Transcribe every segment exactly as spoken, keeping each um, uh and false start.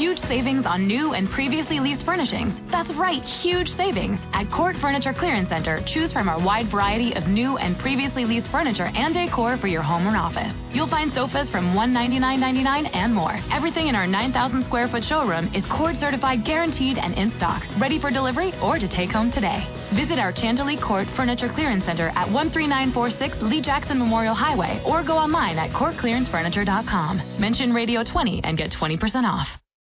huge savings on new and previously leased furnishings. That's right, huge savings. At Court Furniture Clearance Center, choose from our wide variety of new and previously leased furniture and decor for your home or office. You'll find sofas from one hundred ninety-nine dollars and ninety-nine cents and more. Everything in our nine thousand square foot showroom is Court certified, guaranteed, and in stock, ready for delivery or to take home today. Visit our Chantilly Court Furniture Clearance Center at one three nine four six Lee Jackson Memorial Highway or go online at court clearance furniture dot com. Mention Radio twenty and get twenty percent off.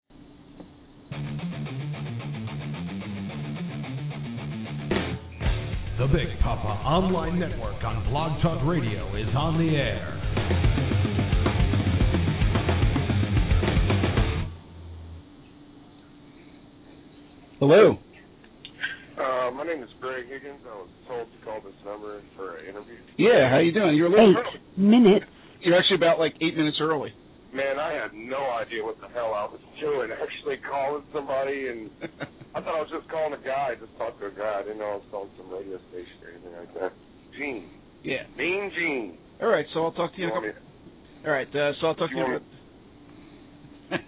The Big Papa Online Network on Blog Talk Radio is on the air. Hello. Uh, my name is Greg Higgins. I was told to call this number for an interview. Yeah, how you doing? You're a little eight minutes. You're actually about like eight minutes early. Man, I had no idea what the hell I was doing, actually calling somebody, and I thought I was just calling a guy, just talk to a guy. I didn't know I was calling some radio station or anything like that. Gene. Yeah. Mean Gene. All right, so I'll talk to you. you in a couple... All right, uh, so I'll talk you to you. Want me...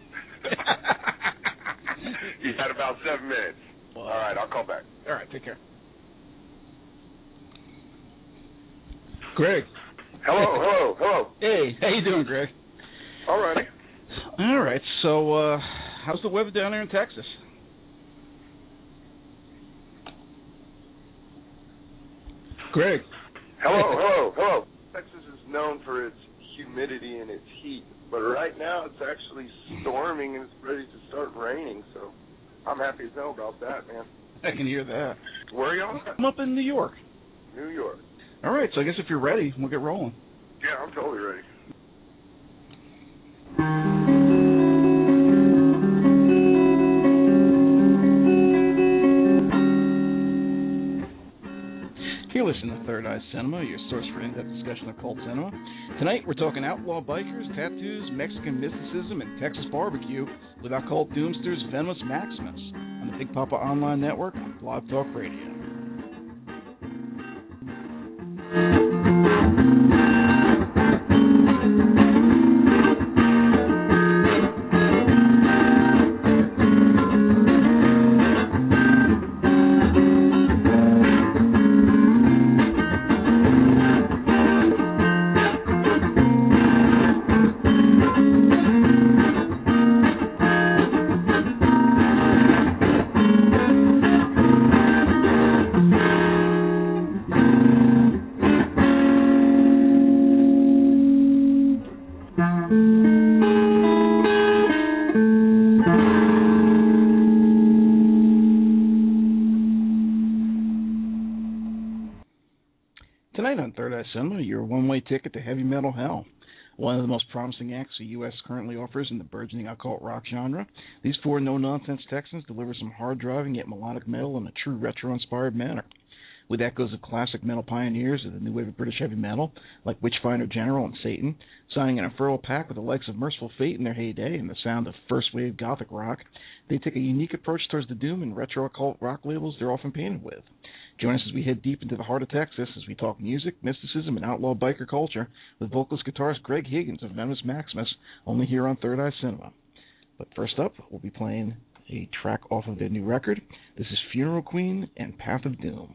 You had about seven minutes. Well, all right, I'll call back. All right, take care. Greg. Hello, hello, hello. Hey, how you doing, Greg? All righty. All right, so uh, how's the weather down there in Texas? Greg. Hello, hello, hello. Texas is known for its humidity and its heat, but right now it's actually storming and it's ready to start raining, so I'm happy as hell about that, man. I can hear that. Where are y'all at? I'm up in New York. New York. All right, so I guess if you're ready, we'll get rolling. Yeah, I'm totally ready. You're listening to Third Eye Cinema, your source for in-depth discussion of cult cinema. Tonight, we're talking outlaw bikers, tattoos, Mexican mysticism, and Texas barbecue with our cult doomsters Venomous Maximus on the Big Papa Online Network on Blog Talk Radio. Cinema, your one-way ticket to heavy metal hell. One of the most promising acts the U S currently offers in the burgeoning occult rock genre, these four no-nonsense Texans deliver some hard-driving yet melodic metal in a true retro-inspired manner. With echoes of classic metal pioneers of the new wave of British heavy metal, like Witchfinder General and Satan, signing an Infernal Pact with the likes of Merciful Fate in their heyday and the sound of first-wave gothic rock, they take a unique approach towards the doom and retro-occult rock labels they're often painted with. Join us as we head deep into the heart of Texas as we talk music, mysticism, and outlaw biker culture with vocalist guitarist Greg Higgins of Venomous Maximus, only here on Third Eye Cinema. But first up, we'll be playing a track off of their new record. This is Funeral Queen and Path of Doom.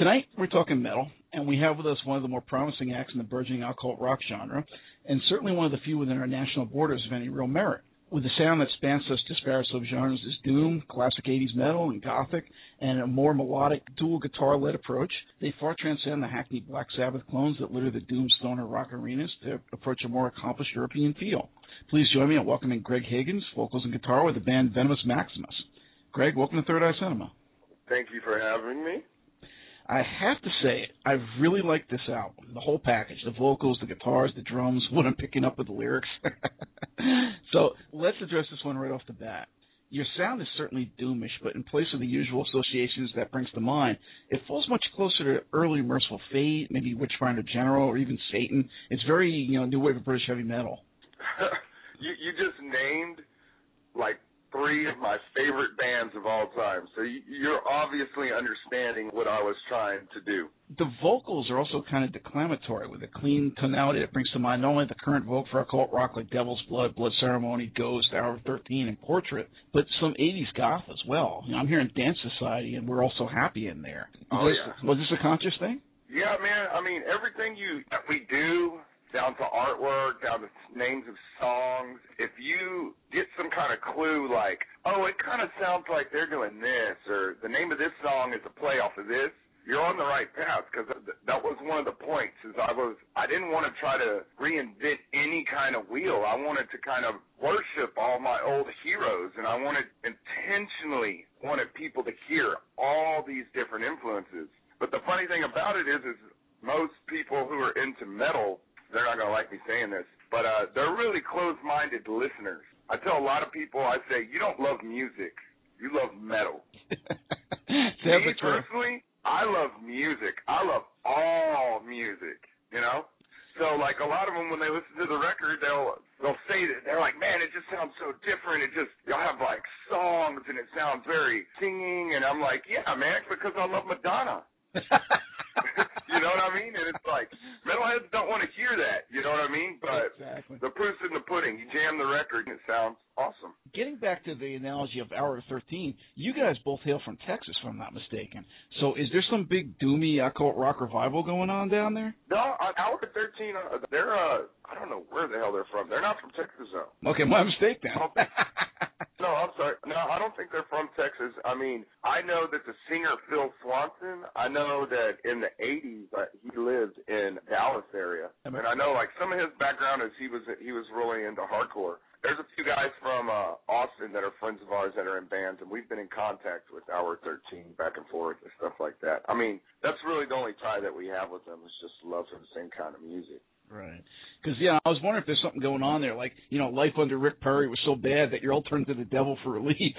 Tonight, we're talking metal, and we have with us one of the more promising acts in the burgeoning occult rock genre, and certainly one of the few within our national borders of any real merit. With a sound that spans such disparate subgenres as doom, classic eighties metal, and gothic, and a more melodic dual guitar-led approach, they far transcend the hackneyed Black Sabbath clones that litter the doom stoner rock arenas to approach a more accomplished European feel. Please join me in welcoming Greg Higgins, vocals and guitar with the band Venomous Maximus. Greg, welcome to Third Eye Cinema. Thank you for having me. I have to say, I've really liked this album, the whole package, the vocals, the guitars, the drums, what I'm picking up with the lyrics. So let's address this one right off the bat. Your sound is certainly doomish, but in place of the usual associations that brings to mind, it falls much closer to early Merciful Fate, maybe Witchfinder General, or even Satan. It's very, you know, new wave of British heavy metal. you, you just named, like, three of my favorite bands of all time. So you're obviously understanding what I was trying to do. The vocals are also kind of declamatory with a clean tonality that brings to mind not only the current vogue for occult rock like Devil's Blood, Blood Ceremony, Ghost, Hour of thirteen, and Portrait, but some eighties goth as well. You know, I'm hearing Dance Society, and we're also happy in there. Oh, this, yeah. Was this a conscious thing? Yeah, man. I mean, everything you that we do, down to artwork, down to names of songs, if you get some kind of clue like, oh, it kind of sounds like they're doing this, or the name of this song is a play off of this, you're on the right path, because that was one of the points, is I was, I didn't want to try to reinvent any kind of wheel. I wanted to kind of worship all my old heroes, and I wanted, intentionally wanted people to hear all these different influences. But the funny thing about it is, is most people who are into metal, they're not going to like me saying this, but uh, they're really closed-minded listeners. I tell a lot of people, I say, you don't love music, you love metal. Me, personally, I love music. I love all music, you know? So, like, a lot of them, when they listen to the record, they'll they'll say that, they're like, man, it just sounds so different. It just, you'll have, like, songs, and it sounds very singing, and I'm like, yeah, man, because I love Madonna. You know what I mean? And it's like, metalheads don't want to hear that, you know what I mean? But exactly. The proof's in the pudding. You jam the record, and it sounds awesome. Getting back to the analogy of Hour of thirteen, you guys both hail from Texas, if I'm not mistaken. So is there some big doomy occult rock revival going on down there? No, Hour of thirteen, uh, they're, uh, I don't know where the hell they're from. They're not from Texas, though. Okay, my mistake then. No, I'm sorry. No, I don't think they're from Texas. I mean, I know that the singer Phil Swanson, I know that in the eighties uh, he lived in Dallas area. And I know, like, some of his background is he was he was really into hardcore. There's a few guys from uh, Austin that are friends of ours that are in bands, and we've been in contact with Hour thirteen back and forth and stuff like that. I mean, that's really the only tie that we have with them is just love for the same kind of music. Right. Because, yeah, I was wondering if there's something going on there, like, you know, life under Rick Perry was so bad that you're all turned to the devil for relief.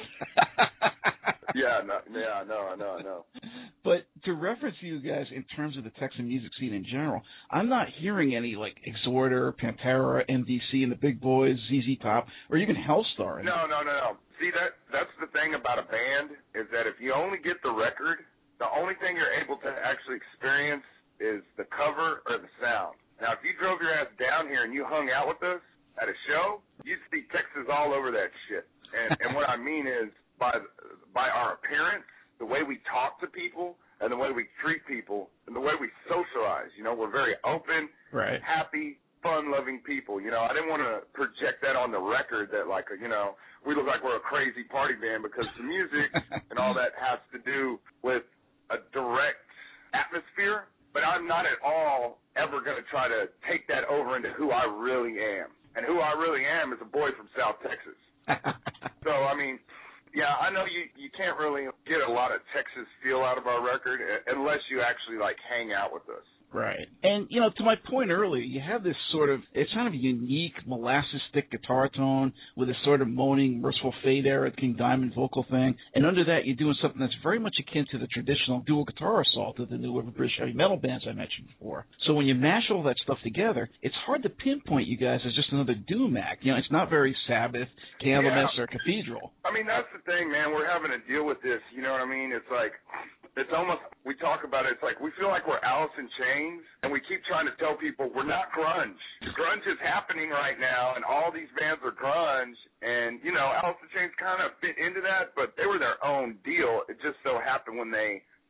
yeah, no, yeah, no, no, no. But to reference you guys in terms of the Texan music scene in general, I'm not hearing any, like, Exhorder, Pantera, M D C, and the Big Boys, Z Z Top, or even Hellstar. No, no, no, no. See, that that's the thing about a band is that if you only get the record, the only thing you're able to actually experience is the cover or the sound. Now, if you drove your ass down here and you hung out with us at a show, you'd see Texas all over that shit. And, and what I mean is by by our appearance, the way we talk to people, and the way we treat people, and the way we socialize. You know, we're very open, right, happy, fun-loving people. You know, I didn't want to project that on the record that, like, you know, we look like we're a crazy party band because the music and all that has to do with a direct atmosphere. But I'm not at all ever going to try to take that over into who I really am. And who I really am is a boy from South Texas. So, I mean, yeah, I know you, you can't really get a lot of Texas feel out of our record unless you actually, like, hang out with us. Right. And, you know, to my point earlier, you have this sort of, it's kind of a unique molasses stick guitar tone with a sort of moaning Merciful Fate era King Diamond vocal thing. And under that, you're doing something that's very much akin to the traditional dual guitar assault of the new wave of British heavy metal bands I mentioned before. So when you mash all that stuff together, it's hard to pinpoint you guys as just another doom act. You know, it's not very Sabbath, Candlemass, yeah. or Cathedral. I mean, that's the thing, man. We're having to deal with this. You know what I mean? It's like, it's almost, we talk about it, it's like we feel like we're Alice in Chains, and we keep trying to tell people we're not grunge. Grunge is happening right now, and all these bands are grunge, and, you know, Alice in Chains kind of fit into that, but they were their own deal. It just so happened when they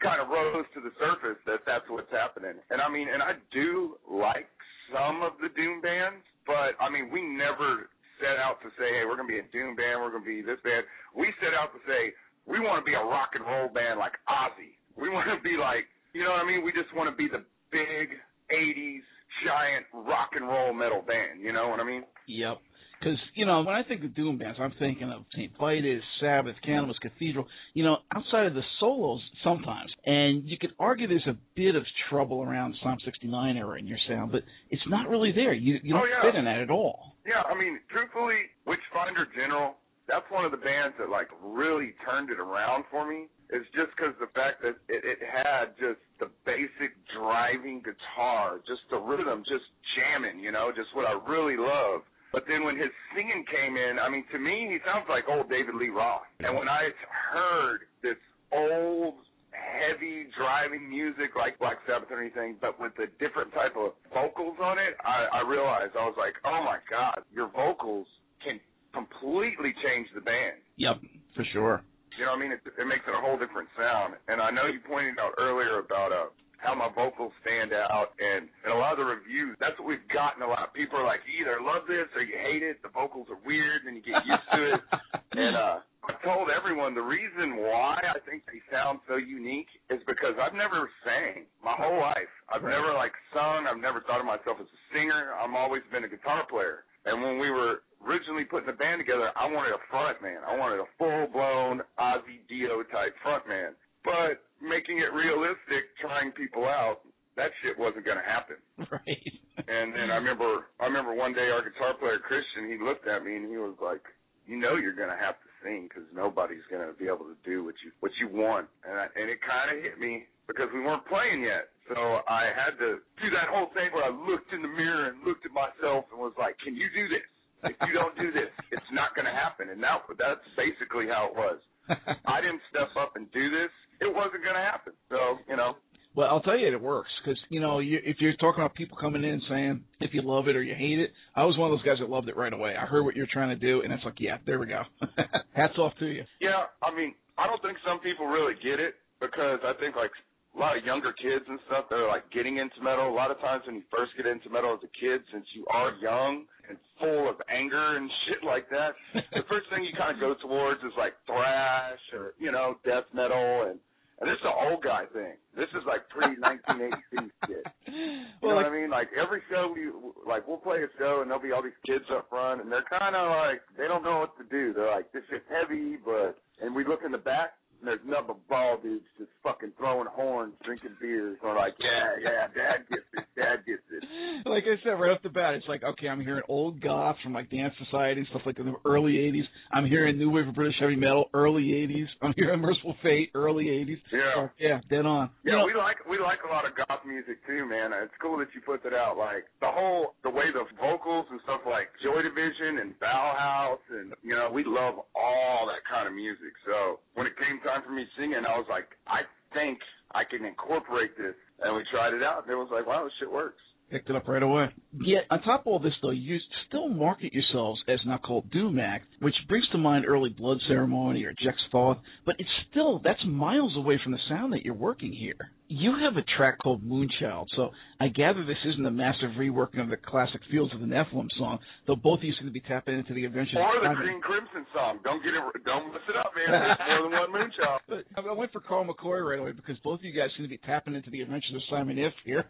kind of rose to the surface that that's what's happening. And I mean, and I do like some of the doom bands, but I mean, we never set out to say, hey, we're going to be a doom band, we're going to be this band. We set out to say, we want to be a rock and roll band like Ozzy. We want to be like, you know what I mean? We just want to be the big eighties giant rock and roll metal band, you know what I mean? Yep. Because, you know, when I think of doom bands, I'm thinking of Saint Vitus, Sabbath, Cannibals, Cathedral, you know, outside of the solos sometimes. And you could argue there's a bit of trouble around Psalm sixty-nine era in your sound, but it's not really there. You, you don't oh, yeah. fit in that at all. Yeah, I mean, truthfully, Witchfinder General, that's one of the bands that, like, really turned it around for me. It's just because the fact that it, it had just the basic driving guitar, just the rhythm, just jamming, you know, just what I really love. But then when his singing came in, I mean, to me, he sounds like old David Lee Roth. And when I heard this old, heavy driving music like Black Sabbath or anything, but with a different type of vocals on it, I, I realized, I was like, oh, my God, your vocals can completely change the band. Yep, for sure. You know what I mean? It, it makes it a whole different sound. And I know you pointed out earlier about uh, how my vocals stand out, and in a lot of the reviews, that's what we've gotten a lot. People are like, you either love this or you hate it. The vocals are weird, and you get used to it. And uh, I told everyone the reason why I think they sound so unique is because I've never sang my whole life. I've right. never, like, sung. I've never thought of myself as a singer. I've always been a guitar player. And when we were originally putting the band together, I wanted a front man. I wanted a full-blown Ozzy Dio-type front man. But making it realistic, trying people out, that shit wasn't going to happen. Right. And then I remember I remember one day our guitar player, Christian, he looked at me and he was like, you know you're going to have to sing because nobody's going to be able to do what you what you want. And, I, and it kind of hit me because we weren't playing yet. So I had to do that whole thing where I looked in the mirror and looked at myself and was like, can you do this? If you don't do this, it's not going to happen. And that, that's basically how it was. I didn't step up and do this. It wasn't going to happen. So, you know. Well, I'll tell you, it works because, you know, you, if you're talking about people coming in and saying if you love it or you hate it, I was one of those guys that loved it right away. I heard what you're trying to do, and it's like, yeah, there we go. Hats off to you. Yeah, I mean, I don't think some people really get it because I think, like, a lot of younger kids and stuff that are, like, getting into metal, a lot of times when you first get into metal as a kid, since you are young and full of anger and shit like that, the first thing you kind of go towards is, like, thrash or, you know, death metal, and, and this is an old guy thing. This is, like, pre-nineteen eighty-two shit. You well, know like, what I mean? Like, every show, we, like, we'll play a show, and there'll be all these kids up front, and they're kind of like, they don't know what to do. They're like, this is heavy, but, and we look in the back, and there's nothing but bald dudes just fucking throwing horns, drinking beers, and like, yeah, yeah, Dad gets it, Dad gets it. Like I said, right off the bat, it's like, okay, I'm hearing old goth from, like, Dance Society and stuff like that in the early eighties. I'm hearing new wave of British heavy metal, early eighties. I'm hearing Merciful Fate, early eighties. Yeah. So, yeah, dead on. Yeah, you know, we like we like a lot of goth music, too, man. It's cool that you put that out. Like, the whole, the way the vocals and stuff like Joy Division and Bauhaus, and, you know, we love all that kind of music. So when it came time for me singing, I was like, I think I can incorporate this. And we tried it out, and it was like, wow, this shit works. Picked it up right away. Yet, on top of all this, though, you still market yourselves as now called Doom Act, which brings to mind early Blood Ceremony or Jex Thoth, but it's still, that's miles away from the sound that you're working here. You have a track called Moonchild, so I gather this isn't a massive reworking of the classic Fields of the Nephilim song, though both of you seem to be tapping into the adventures or of the Green Crimson song. Don't get it, don't mess it up, man. There's more than one Moonchild. But I went for Carl McCoy right away because both of you guys seem to be tapping into the adventures of Simon If here.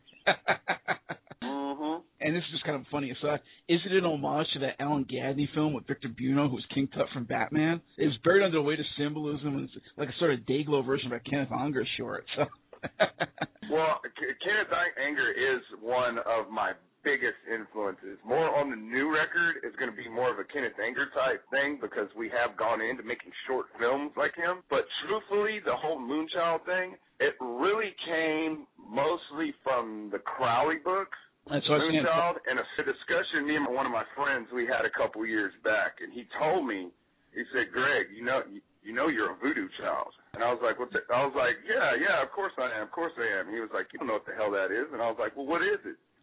Mm-hmm. And this is just kind of a funny aside. Is it an homage to that Alan Gadney film with Victor Buono, who was King Tut from Batman? It was buried under the weight of symbolism, and it's like a sort of Dayglow version of a Kenneth Anger short. So. Well, Kenneth Anger is one of my biggest influences. More on the new record is going to be more of a Kenneth Anger type thing because we have gone into making short films like him. But truthfully, the whole Moonchild thing, it really came mostly from the Crowley books. That's what Moonchild, and a, a discussion me and one of my friends we had a couple years back, and he told me, he said, Greg, you know, you, you know you're a voodoo child. And I was like, what the? I was like, yeah, yeah, of course I am, of course I am. He was like, you don't know what the hell that is. And I was like, well, what is it?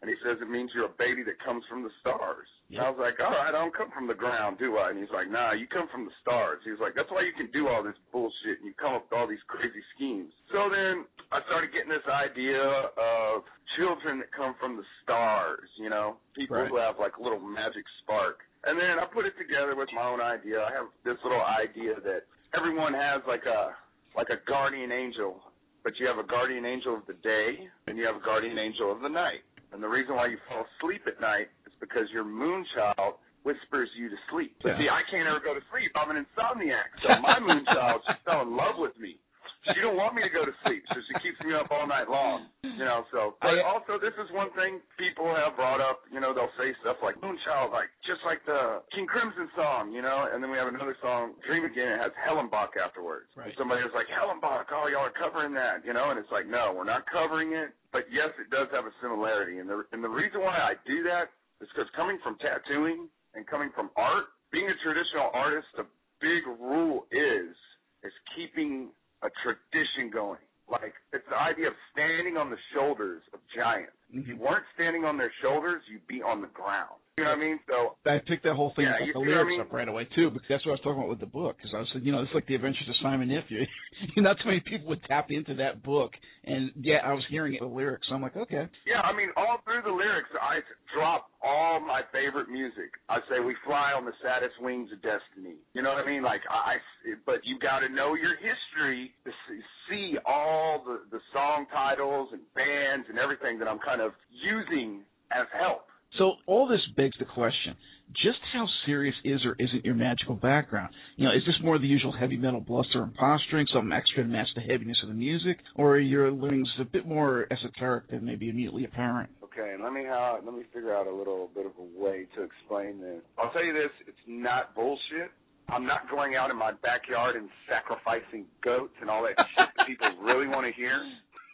And he says, it means you're a baby that comes from the stars. Yep. And I was like, all right, I don't come from the ground, do I? And he's like, nah, you come from the stars. He was like, that's why you can do all this bullshit and you come up with all these crazy schemes. So then I started getting this idea of children that come from the stars, you know, people right. who have like a little magic spark. And then I put it together with my own idea. I have this little idea that everyone has like a like a guardian angel, but you have a guardian angel of the day and you have a guardian angel of the night. And the reason why you fall asleep at night is because your moon child whispers you to sleep. But yeah. see, I can't ever go to sleep. I'm an insomniac. So my moon child, she fell in love with me. She don't want me to go to sleep, so she keeps me up all night long. You know, so but also this is one thing people have brought up, you know, they'll say stuff like Moonchild, like just like the King Crimson song, you know, and then we have another song, Dream Again, it has Hellenbach afterwards. Right. And somebody was like, Hellenbach, oh, y'all are covering that, you know, and it's like, no, we're not covering it, but yes, it does have a similarity. And the and the reason why I do that is because coming from tattooing and coming from art, being a traditional artist, the big rule is is keeping a tradition going. Like, it's the idea of standing on the shoulders of giants. Mm-hmm. If you weren't standing on their shoulders, you'd be on the ground. You know what I mean? So I picked that whole thing yeah, about you the see lyrics what I mean? up right away, too, because that's what I was talking about with the book. Because I was saying, you know, it's like the Adventures of Simon Nephew. Not too many people would tap into that book. And, yeah, I was hearing it, the lyrics, so I'm like, okay. Yeah, I mean, all through the lyrics, I drop all my favorite music. I say, we fly on the saddest wings of destiny. You know what I mean? Like, I, but you got to know your history to see all the, the song titles and bands and everything that I'm kind of using as help. So all this begs the question, just how serious is or isn't your magical background? You know, is this more the usual heavy metal bluster and posturing, something extra to match the heaviness of the music, or are your learnings a bit more esoteric than maybe immediately apparent? Okay, let me uh, let me figure out a little bit of a way to explain this. I'll tell you this, it's not bullshit. I'm not going out in my backyard and sacrificing goats and all that shit that people really want to hear.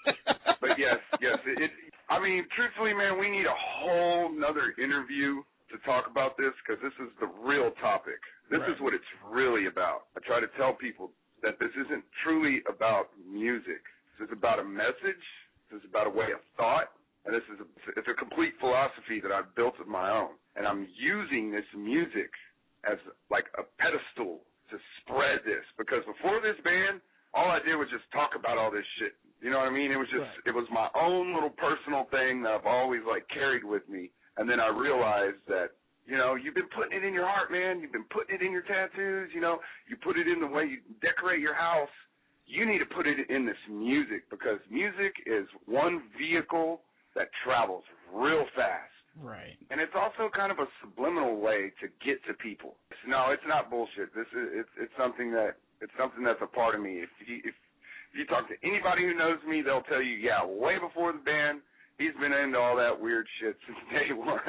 But yes, yes, it, it I mean, truthfully, man, we need a whole nother interview to talk about this because this is the real topic. This right. is what it's really about. I try to tell people that this isn't truly about music. This is about a message. This is about a way of thought. And this is a, it's a complete philosophy that I've built of my own. And I'm using this music as like a pedestal to spread this. Because before this band, all I did was just talk about all this shit. You know what I mean? It was just, right. It was my own little personal thing that I've always, like, carried with me. And then I realized that, you know, you've been putting it in your heart, man. You've been putting it in your tattoos. You know, you put it in the way you decorate your house. You need to put it in this music because music is one vehicle that travels real fast. Right. And it's also kind of a subliminal way to get to people. No, it's not bullshit. This is it's it's something that it's something that's a part of me. If you, if If you talk to anybody who knows me, they'll tell you, yeah, way before the band, he's been into all that weird shit since day one.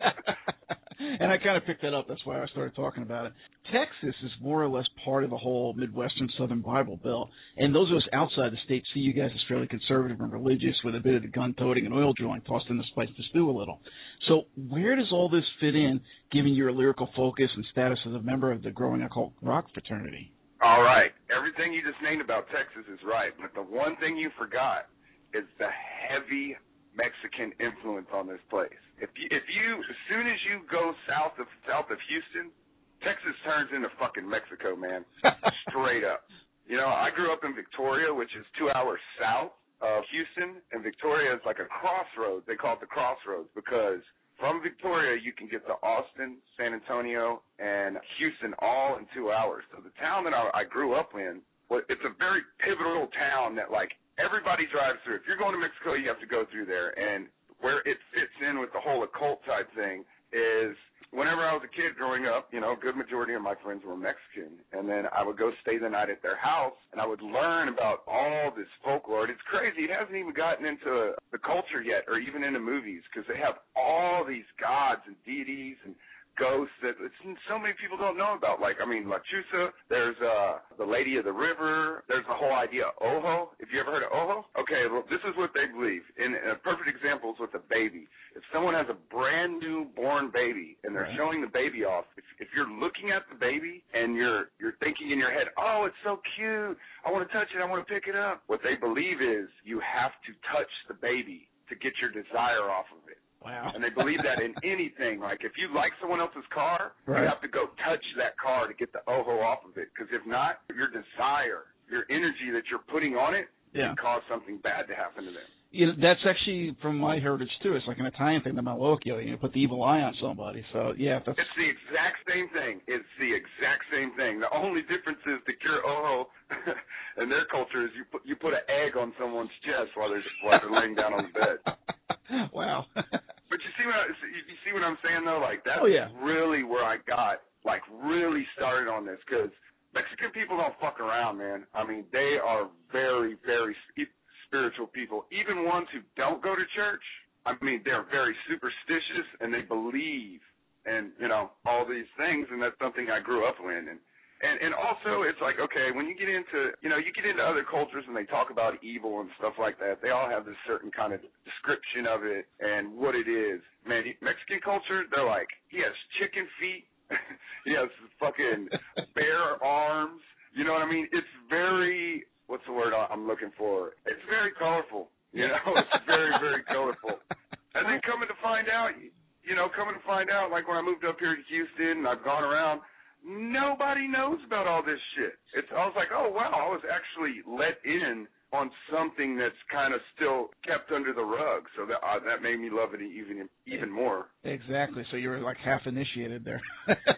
And I kind of picked that up. That's why I started talking about it. Texas is more or less part of the whole Midwestern Southern Bible Belt. And those of us outside the state see you guys as fairly conservative and religious with a bit of the gun-toting and oil drawing tossed in the spice to stew a little. So where does all this fit in, given your lyrical focus and status as a member of the growing occult rock fraternity? All right. Everything you just named about Texas is right. But the one thing you forgot is the heavy Mexican influence on this place. If you, if you, as soon as you go south of south of Houston, Texas turns into fucking Mexico, man. Straight up. You know, I grew up in Victoria, which is two hours south of Houston, and Victoria is like a crossroads. They call it the crossroads because from Victoria, you can get to Austin, San Antonio, and Houston all in two hours. So the town that I, I grew up in, well, it's a very pivotal town that, like, everybody drives through. If you're going to Mexico, you have to go through there. And where it fits in with the whole occult type thing is whenever I was a kid growing up, you know, a good majority of my friends were Mexican. And then I would go stay the night at their house, and I would learn about all this folklore. And it's crazy. It hasn't even gotten into the culture yet or even into movies because they have all these gods and deities and ghosts that it's, so many people don't know about. Like, I mean, La Chusa, there's uh, the Lady of the River, there's the whole idea of Ojo. Have you ever heard of Ojo? Okay, well, this is what they believe. And a perfect example is with a baby. If someone has a brand new born baby and they're right. showing the baby off, if, if you're looking at the baby and you're you're thinking in your head, oh, it's so cute, I want to touch it, I want to pick it up, what they believe is you have to touch the baby to get your desire off of it. Wow. And they believe that in anything. Like, if you like someone else's car, right. you have to go touch that car to get the oho off of it. Because if not, your desire, your energy that you're putting on it yeah. can cause something bad to happen to them. You know, that's actually from my heritage, too. It's like an Italian thing, the malocchio. You know, put the evil eye on somebody. So, yeah. That's... It's the exact same thing. It's the exact same thing. The only difference is the cure oho in their culture is you put, you put an egg on someone's chest while they're, while they're laying down on the bed. Wow. But you see what I, you see what I'm saying, though? Like, that's oh, yeah. really where I got, like, really started on this. Because Mexican people don't fuck around, man. I mean, they are very, very spiritual people. Even ones who don't go to church, I mean, they're very superstitious, and they believe in, you know, all these things, and that's something I grew up in. And, and, and also, it's like, okay, when you get into, you know, you get into other cultures and they talk about evil and stuff like that, they all have this certain kind of description of it and what it is. Man, Mexican culture, they're like, he has chicken feet, he has fucking bare arms, you know what I mean? It's very... What's the word I'm looking for? It's very colorful, you know. It's very, very colorful. And then coming to find out, you know, coming to find out, like when I moved up here to Houston and I've gone around, nobody knows about all this shit. It's I was like, oh wow, I was actually let in on something that's kind of still kept under the rug. So that uh, that made me love it even even more. Exactly. So you were like half initiated there.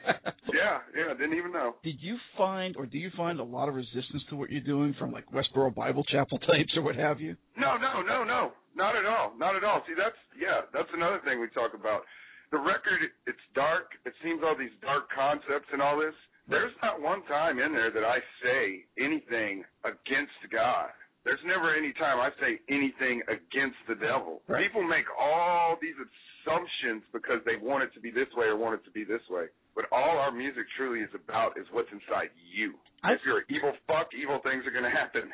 Yeah, yeah, didn't even know. Did you find, or do you find a lot of resistance to what you're doing from, like, Westboro Bible Chapel types or what have you? No, no, no, no, not at all, not at all. See, that's, yeah, that's another thing we talk about. The record, it's dark. It seems all these dark concepts and all this. There's not one time in there that I say anything against God. There's never any time I say anything against the devil. Right. People make all these assumptions because they want it to be this way or want it to be this way. But all our music truly is about is what's inside you. I... If you're an evil fuck, evil things are going to happen.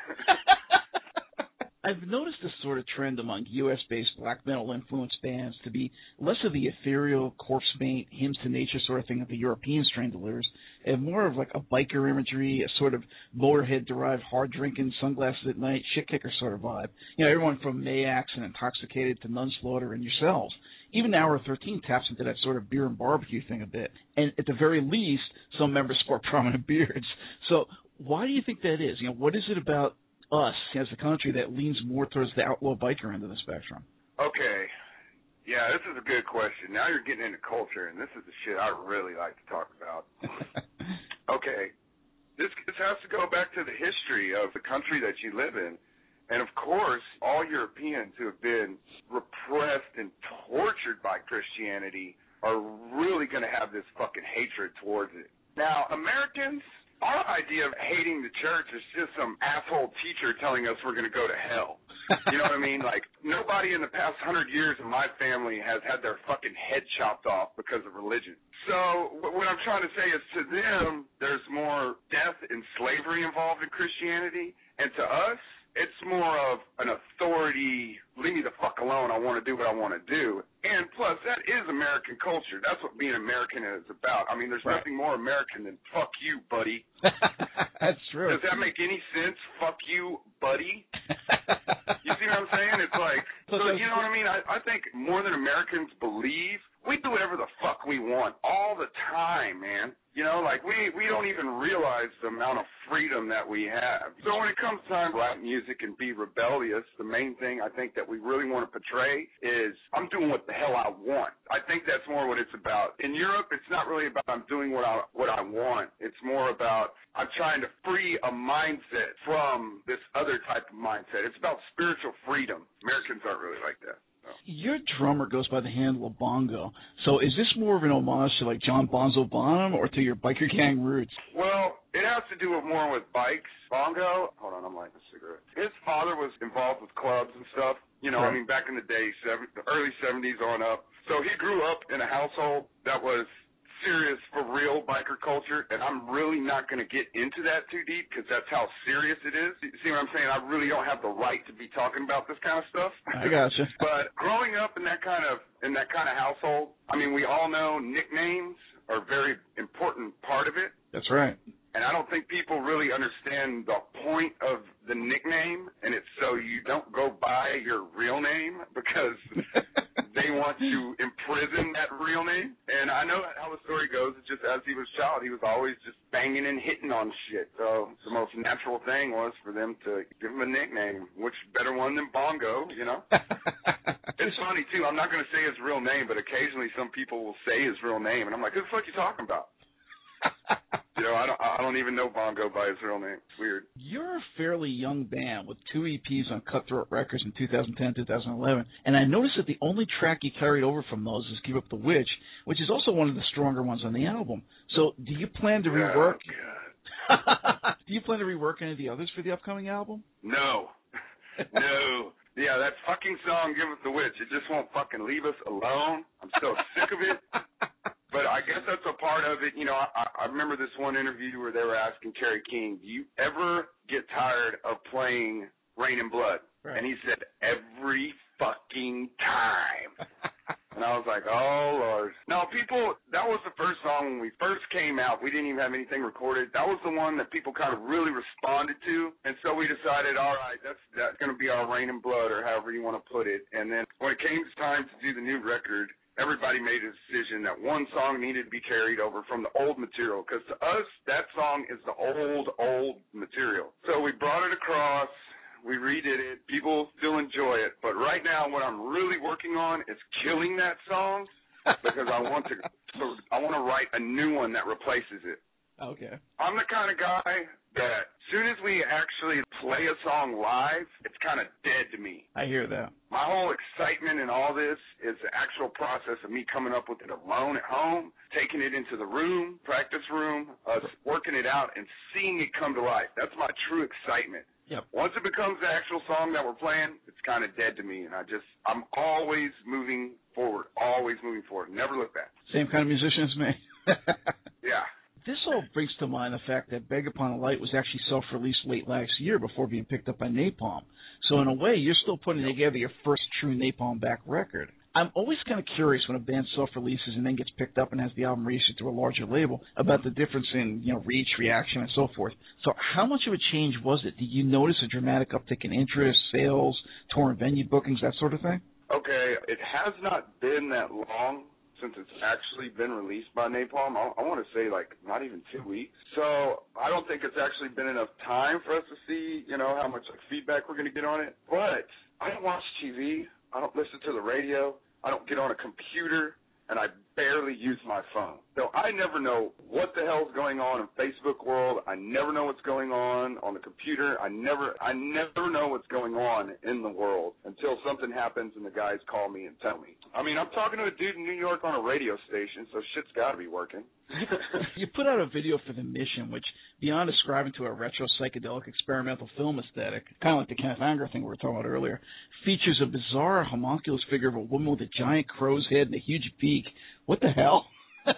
I've noticed a sort of trend among U S-based black metal-influenced bands to be less of the ethereal, corpse paint, hymns to nature sort of thing that the European strain delivers, and more of like a biker imagery, a sort of Motorhead-derived hard-drinking, sunglasses at night, shit-kicker sort of vibe. You know, everyone from Mayax and Intoxicated to Nunslaughter and yourselves. Even Hour thirteen taps into that sort of beer and barbecue thing a bit. And at the very least, some members sport prominent beards. So why do you think that is? You know, what is it about us as a country that leans more towards the outlaw biker end of the spectrum? Okay. Yeah, this is a good question. Now you're getting into culture, and this is the shit I really like to talk about. Okay. This, this has to go back to the history of the country that you live in. And, of course, all Europeans who have been repressed and tortured by Christianity are really going to have this fucking hatred towards it. Now, Americans, our idea of hating the church is just some asshole teacher telling us we're going to go to hell. You know what I mean? Like, nobody in the past hundred years in my family has had their fucking head chopped off because of religion. So what I'm trying to say is to them, there's more death and slavery involved in Christianity. And to us, it's more of an authority, leave me the fuck alone, I want to do what I want to do. And plus, that is American culture. That's what being American is about. I mean, there's right. nothing more American than fuck you, buddy. That's true. Does that make any sense? Fuck you, buddy. You see what I'm saying? It's like, so, you know what I mean? I, I think more than Americans believe, we do whatever the fuck we want all the time, man. You know, like, we, we don't even realize the amount of freedom that we have. So when it comes time to rap music and be rebellious, the main thing I think that we really want to portray is I'm doing what the hell I want. I think that's more what it's about. In Europe, it's not really about I'm doing what I, what I want. It's more about I'm trying to free a mindset from this other type of mindset. It's about spiritual freedom. Americans aren't really like that. Your drummer goes by the handle of Bongo. So is this more of an homage to like John Bonzo Bonham or to your biker gang roots? Well, it has to do with more with bikes. Bongo, hold on, I'm lighting a cigarette. His father was involved with clubs and stuff. You know, right. I mean, back in the day, seven, the early seventies on up. So he grew up in a household that was serious, for real biker culture, and I'm really not going to get into that too deep because that's how serious it is. You see what I'm saying? I really don't have the right to be talking about this kind of stuff. I gotcha. But growing up in that kind of in that kind of household, I mean, we all know nicknames are a very important part of it. That's right. And I don't think people really understand the point of the nickname, and it's so you don't go by your real name because they want to imprison that real name. And I know how the story goes. It's just as he was a child, he was always just banging and hitting on shit. So the most natural thing was for them to give him a nickname, which better one than Bongo, you know? It's funny, too. I'm not going to say his real name, but occasionally some people will say his real name, and I'm like, who the fuck are you talking about? You know, I don't, I don't even know Bongo by his real name. It's weird. You're a fairly young band with two E Ps on Cutthroat Records in two thousand ten, two thousand eleven, and I noticed that the only track you carried over from those is Keep Up the Witch, which is also one of the stronger ones on the album. So do you plan to rework? Oh, do you plan to rework any of the others for the upcoming album? No. No. Yeah, that fucking song, Give Us the Witch, it just won't fucking leave us alone. I'm so sick of it. But I guess that's a part of it. You know, I, I remember this one interview where they were asking Kerry King, do you ever get tired of playing Rain and Blood? Right. And he said, every fucking time. And I was like, oh, Lord. No, people, that was the first song when we first came out. We didn't even have anything recorded. That was the one that people kind of really responded to. And so we decided, all right, that's that's going to be our Rain and Blood, or however you want to put it. And then when it came time to do the new record, everybody made a decision that one song needed to be carried over from the old material, because to us, that song is the old, old material. So we brought it across. We redid it. People still enjoy it. But right now, what I'm really working on is killing that song, because I want to so I want to write a new one that replaces it. Okay. I'm the kind of guy that as soon as we actually play a song live, it's kind of dead to me. I hear that. My whole excitement in all this is the actual process of me coming up with it alone at home, taking it into the room, practice room, us working it out, and seeing it come to life. That's my true excitement. Yep. Once it becomes the actual song that we're playing, it's kind of dead to me, and I just, I'm always moving forward, always moving forward, never look back. Same kind of musician as me. Yeah. This all brings to mind the fact that Beg Upon a Light was actually self-released late last year before being picked up by Napalm. So in a way, you're still putting together your first true Napalm-backed record. I'm always kind of curious when a band self-releases and then gets picked up and has the album reissued to a larger label about the difference in, you know, reach, reaction, and so forth. So how much of a change was it? Did you notice a dramatic uptick in interest, sales, tour and venue bookings, that sort of thing? Okay, it has not been that long since it's actually been released by Napalm. I, I want to say, like, not even two weeks. So I don't think it's actually been enough time for us to see, you know, how much, like, feedback we're going to get on it. But I don't watch T V. I don't listen to the radio. I don't get on a computer, and I barely use my phone. So I never know what the hell's going on in Facebook world. I never know what's going on on the computer. I never I never know what's going on in the world until something happens and the guys call me and tell me. I mean, I'm talking to a dude in New York on a radio station, so shit's got to be working. You put out a video for The Mission, which, beyond ascribing to a retro psychedelic experimental film aesthetic, kind of like the Kenneth Anger thing we were talking about earlier, features a bizarre homunculus figure of a woman with a giant crow's head and a huge beak. What the hell?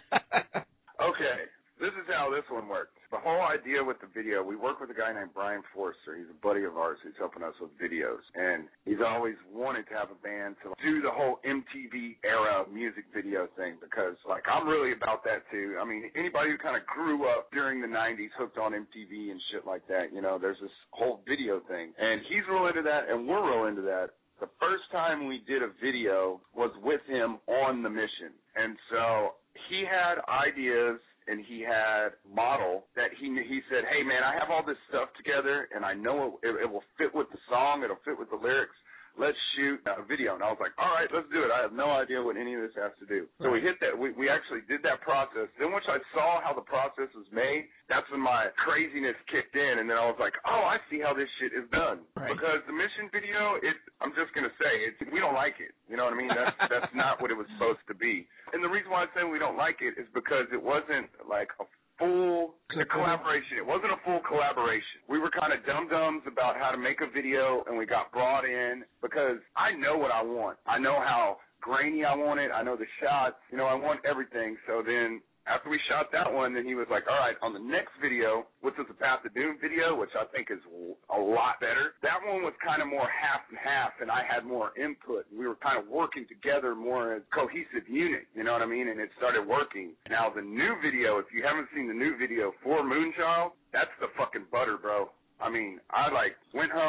Okay, this is how this one works. The whole idea with the video, we work with a guy named Brian Forster. He's a buddy of ours who's helping us with videos. And he's always wanted to have a band to do the whole M T V era music video thing because, like, I'm really about that, too. I mean, anybody who kind of grew up during the nineties hooked on M T V and shit like that, you know, there's this whole video thing. And he's real into that, and we're real into that. The first time we did a video was with him on The Mission. And so he had ideas and he had model that he he said, hey, man, I have all this stuff together, and I know it, it will fit with the song. It'll fit with the lyrics. Let's shoot a video. And I was like, all right, let's do it. I have no idea what any of this has to do. So we hit that. We, we actually did that process. Then once I saw how the process was made, that's when my craziness kicked in. And then I was like, oh, I see how this shit is done. Right. Because the Mission video, it, I'm just going to say, it's, we don't like it. You know what I mean? That's, that's not what it was supposed to be. And the reason why I say we don't like it is because it wasn't like a full collaboration. It wasn't a full collaboration. We were kind of dum-dums about how to make a video, and we got brought in because I know what I want. I know how grainy I want it. I know the shots. You know, I want everything. So then after we shot that one, then he was like, all right, on the next video, which was the Path to Doom video, which I think is a lot better, that one was kind of more half and half, and I had more input. We were kind of working together more as a cohesive unit, you know what I mean, and it started working. Now, the new video, if you haven't seen the new video for Moonchild, that's the fucking butter, bro. I mean, I, like, went home,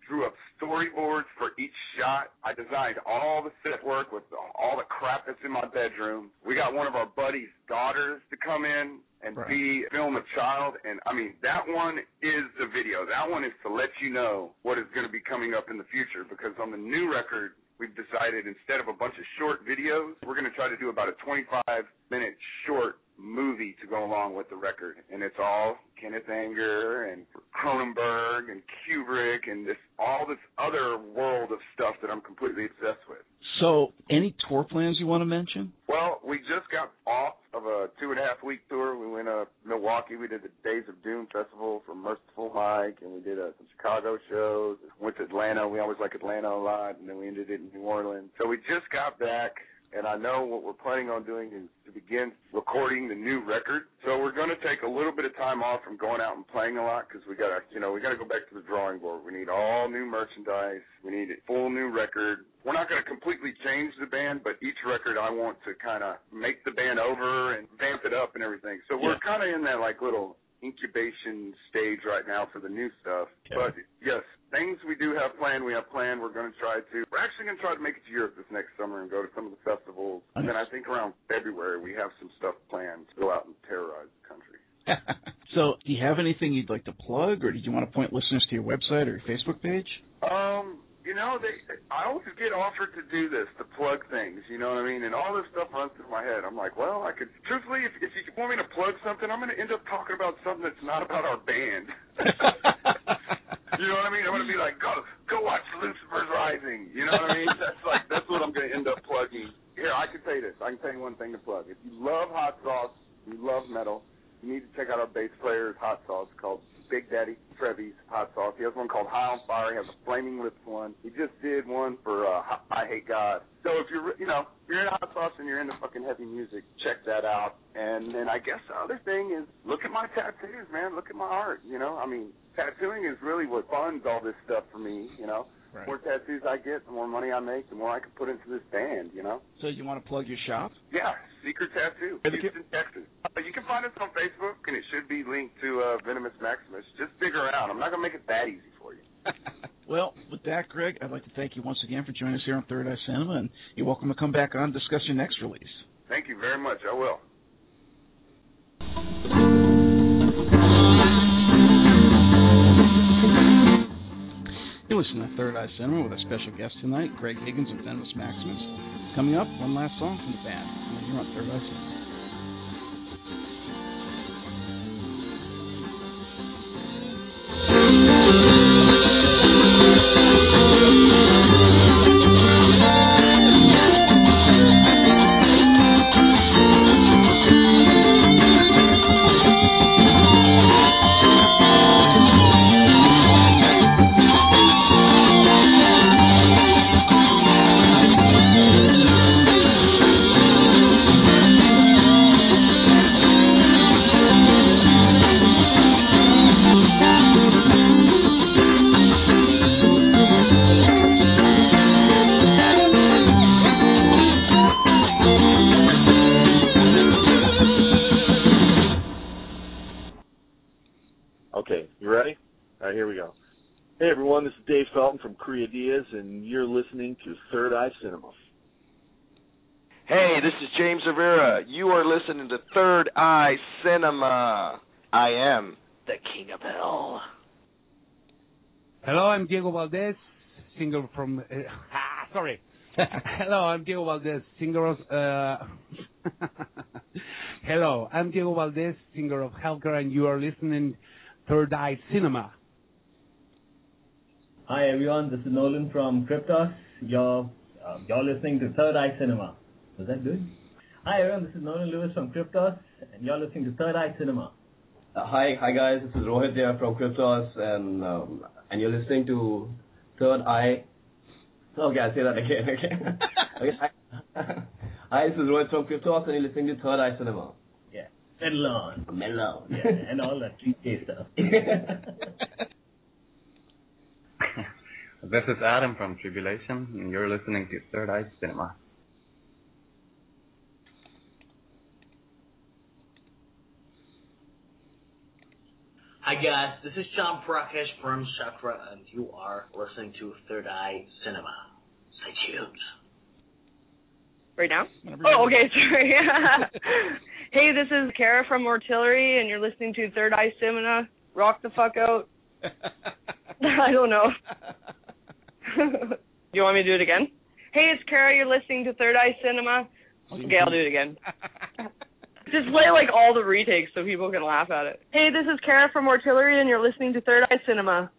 drew up storyboards for each shot. I designed all the set work with all the crap that's in my bedroom. We got one of our buddies' daughters to come in and right. be film a child, and I mean that one is the video. That one is to let you know what is going to be coming up in the future, because on the new record we've decided instead of a bunch of short videos, we're going to try to do about a twenty-five minute short movie to go along with the record, and it's all Kenneth Anger and Cronenberg and Kubrick and this all this other world of stuff that I'm completely obsessed with. So, any tour plans you want to mention? Well, we just got off of a two and a half week tour. We went to Milwaukee. We did the Days of Doom Festival for Merciful Mike, and we did uh, some Chicago shows. Went to Atlanta. We always like Atlanta a lot, and then we ended it in New Orleans. So we just got back. And I know what we're planning on doing is to begin recording the new record. So we're going to take a little bit of time off from going out and playing a lot, because we got to, you know, we got to go back to the drawing board. We need all new merchandise. We need a full new record. We're not going to completely change the band, but each record I want to kind of make the band over and vamp it up and everything. So we're yeah. kind of in that like little incubation stage right now for the new stuff. Yeah. But yes, things we do have planned, we have planned. We're going to try to, we're actually going to try to make it to Europe this next summer and go to some of the festivals. Nice. And then I think around February we have some stuff planned to go out and terrorize the country. So do you have anything you'd like to plug, or did you want to point listeners to your website or your Facebook page? Um, you know, they, I always get offered to do this, to plug things, you know what I mean? And all this stuff runs through my head. I'm like, well, I could, truthfully, if, if you want me to plug something, I'm going to end up talking about something that's not about our band. You know what I mean? I'm going to be like, go, go watch Lucifer's Rising. You know what I mean? That's like, that's what I'm going to end up plugging. Here, I can tell you this. I can tell you one thing to plug. If you love hot sauce, you love metal, you need to check out our bass player's hot sauce called Big Daddy Trevi's hot sauce. He has one called High on Fire. He has a Flaming Lips one. He just did one for uh, I Hate God. So if you're, you know, if you're into hot sauce and you're into fucking heavy music, check that out. And then I guess the other thing is look at my tattoos, man. Look at my art, you know. I mean, tattooing is really what funds all this stuff for me, you know. Right. The more tattoos I get, the more money I make, the more I can put into this band, you know. So you want to plug your shop? Yeah, Secret Tattoo, Houston, Texas. Uh, you can find us on Facebook, and it should be linked to uh, Venomous Maximus. Just figure it out. I'm not going to make it that easy for you. Well, with that, Greg, I'd like to thank you once again for joining us here on Third Eye Cinema, and you're welcome to come back on and discuss your next release. Thank you very much. I will. You're listening to Third Eye Cinema with a special guest tonight, Greg Higgins of Venomous Maximus. Coming up, one last song from the band. You're on Third Eye Cinema. From Korea Diaz, and you're listening to Third Eye Cinema. Hey, this is James Rivera. You are listening to Third Eye Cinema. I am the King of Hell. Hello, I'm Diego Valdez, singer from... Uh, ah, sorry. Hello, I'm Diego Valdez, singer of... Uh, Hello, I'm Diego Valdez, singer of Hellcar, and you are listening to Third Eye Cinema. Hi everyone, this is Nolan from Cryptos. You're, uh, you're listening to Third Eye Cinema. Was that good? Hi everyone, this is Nolan Lewis from Cryptos, and you're listening to Third Eye Cinema. Uh, hi, hi guys, this is Rohit here from Cryptos, and um, and you're listening to Third Eye. Okay, I'll say that again. Okay. Okay. Hi. Hi, this is Rohit from Cryptos, and you're listening to Third Eye Cinema. Yeah, Melon. Melon. Yeah, and all that three K stuff. This is Adam from Tribulation, and you're listening to Third Eye Cinema. Hi guys, this is John Prakash from Chakra, and you are listening to Third Eye Cinema. Stay tuned. Right now? Oh, okay, sorry. Hey, this is Kara from Mortillery, and you're listening to Third Eye Cinema. Rock the fuck out. I don't know. Do you want me to do it again? Hey, it's Kara. You're listening to Third Eye Cinema. Okay, I'll do it again. Just play like all the retakes so people can laugh at it. Hey, this is Kara from Mortillery, and you're listening to Third Eye Cinema.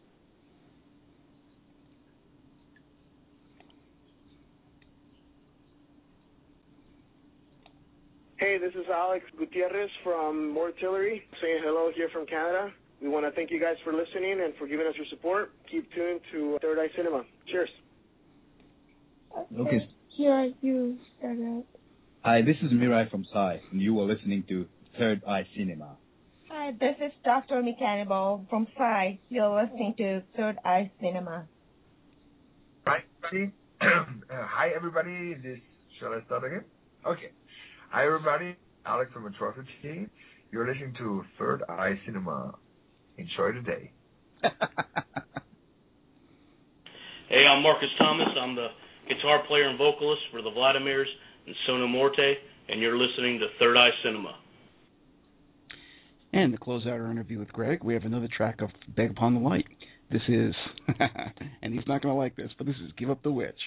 Hey, this is Alex Gutierrez from Mortillery, saying hello here from Canada. We want to thank you guys for listening and for giving us your support. Keep tuned to Third Eye Cinema. Cheers. Okay. Here you start out. Hi, this is Mirai from Sai, and you are listening to Third Eye Cinema. Hi, this is Doctor Mechanibal from Sai. You're listening to Third Eye Cinema. Hi, everybody. uh, hi, everybody. This shall I start again? Okay. Hi, everybody. Alex from Atrocity. You're listening to Third Eye Cinema. Enjoy the day. Hey, I'm Marcus Thomas. I'm the guitar player and vocalist for the Vladimirs and Sono Morte, and you're listening to Third Eye Cinema. And to close out our interview with Greg, we have another track of Beg Upon the Light. This is, and he's not going to like this, but this is Give Up the Witch.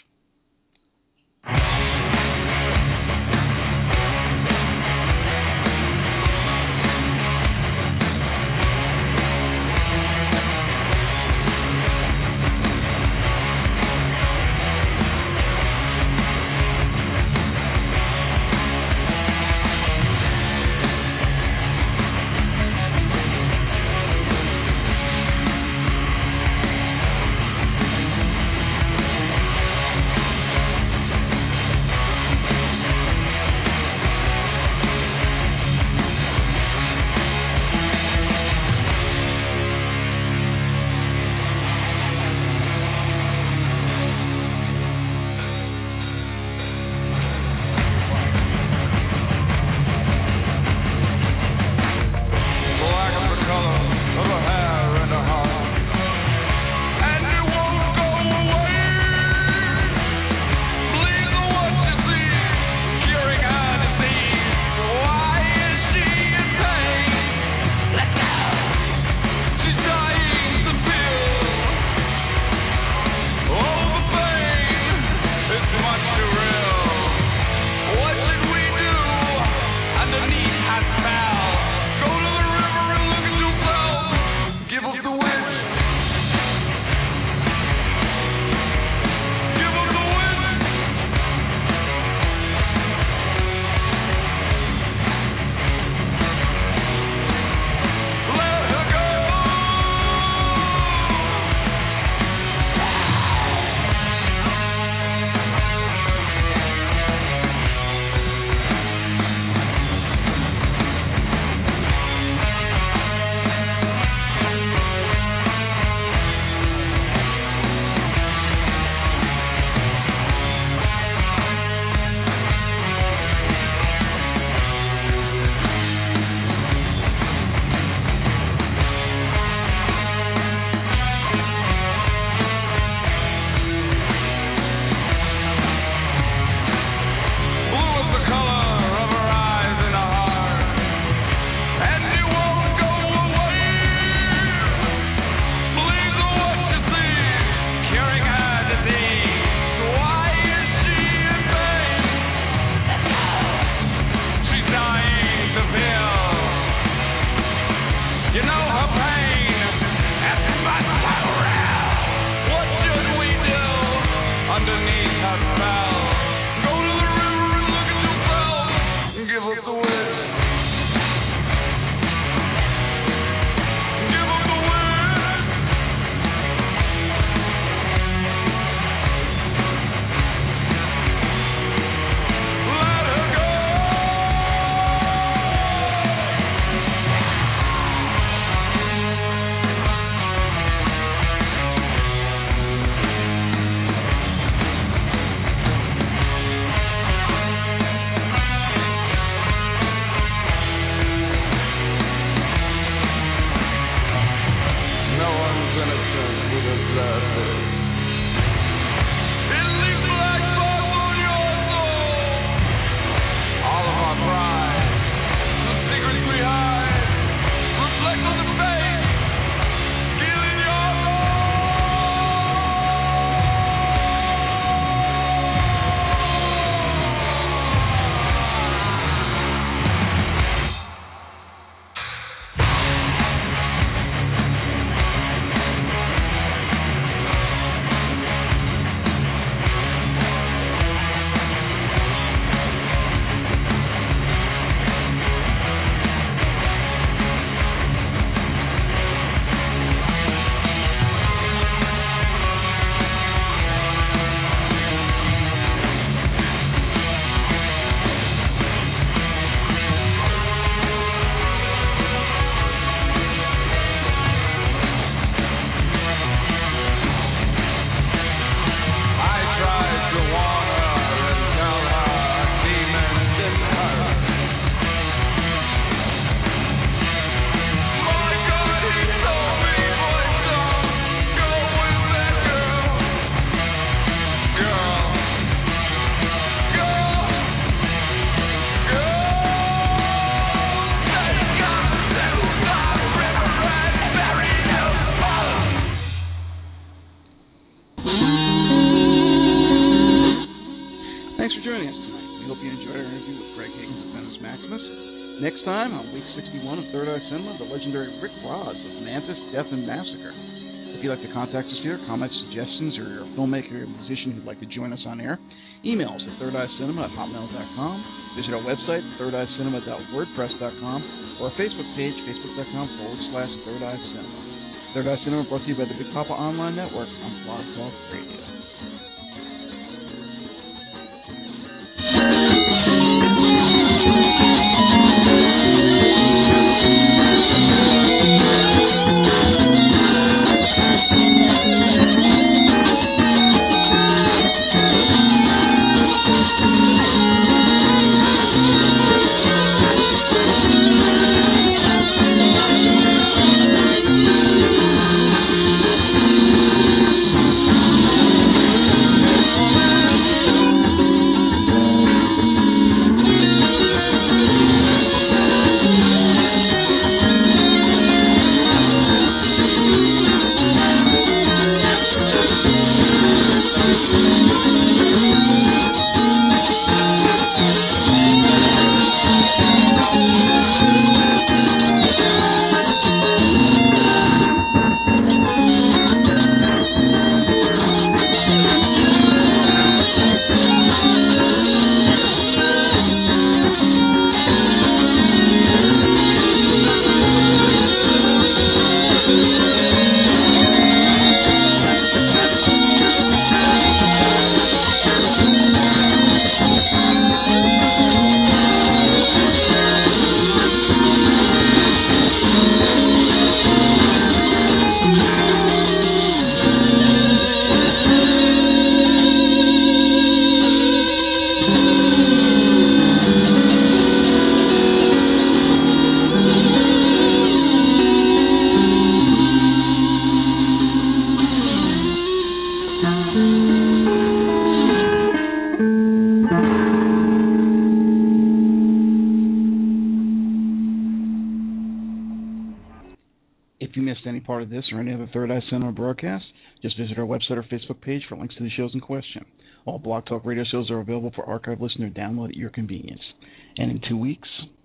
next time on week sixty-one of Third Eye Cinema, the legendary Rick Rods of Mantis, Death, and Massacre. If you'd like to contact us here, comments, suggestions, or you're a filmmaker or a musician who'd like to join us on air, email us at thirdeyecinema at hotmail dot com, visit our website, thirdeyecinema dot wordpress dot com, or our Facebook page, facebook.com forward slash Third Eye Cinema. Third Eye Cinema brought to you by the Big Papa Online Network on Blog Talk Radio. If you missed any part of this or any other Third Eye Cinema broadcast, just visit our website or Facebook page for links to the shows in question. All Blog Talk Radio shows are available for archive listener download at your convenience. And in two weeks...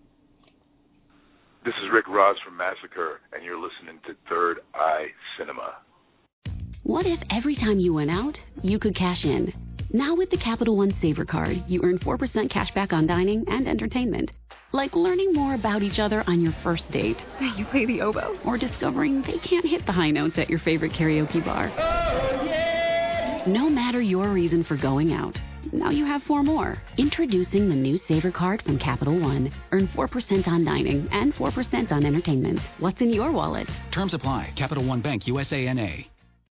This is Rick Ross from Massacre, and you're listening to Third Eye Cinema. What if every time you went out, you could cash in? Now with the Capital One Saver Card, you earn four percent cash back on dining and entertainment. Like learning more about each other on your first date. You play the oboe. Or discovering they can't hit the high notes at your favorite karaoke bar. Oh, yeah! No matter your reason for going out, now you have four more. Introducing the new Saver Card from Capital One. Earn four percent on dining and four percent on entertainment. What's in your wallet? Terms apply. Capital One Bank, U S A N A.